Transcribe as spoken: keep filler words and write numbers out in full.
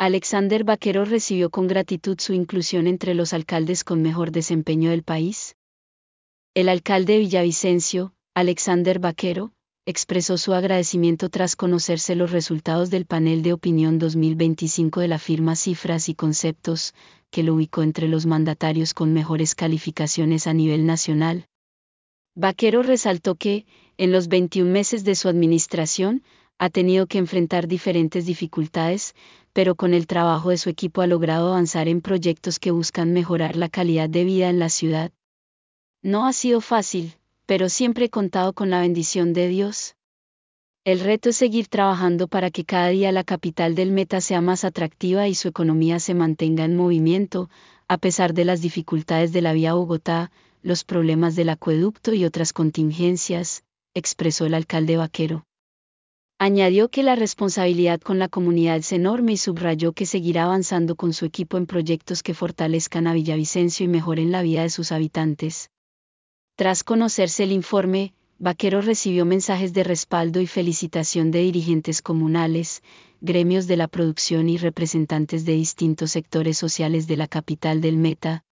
Alexander Vaquero recibió con gratitud su inclusión entre los alcaldes con mejor desempeño del país. El alcalde de Villavicencio, Alexander Vaquero, expresó su agradecimiento tras conocerse los resultados del panel de opinión dos mil veinticinco de la firma Cifras y Conceptos, que lo ubicó entre los mandatarios con mejores calificaciones a nivel nacional. Vaquero resaltó que, en los veintiún meses de su administración, ha tenido que enfrentar diferentes dificultades, pero con el trabajo de su equipo ha logrado avanzar en proyectos que buscan mejorar la calidad de vida en la ciudad. No ha sido fácil, pero siempre he contado con la bendición de Dios. El reto es seguir trabajando para que cada día la capital del Meta sea más atractiva y su economía se mantenga en movimiento, a pesar de las dificultades de la vía Bogotá, los problemas del acueducto y otras contingencias, expresó el alcalde Vaquero. Añadió que la responsabilidad con la comunidad es enorme y subrayó que seguirá avanzando con su equipo en proyectos que fortalezcan a Villavicencio y mejoren la vida de sus habitantes. Tras conocerse el informe, Vaquero recibió mensajes de respaldo y felicitación de dirigentes comunales, gremios de la producción y representantes de distintos sectores sociales de la capital del Meta,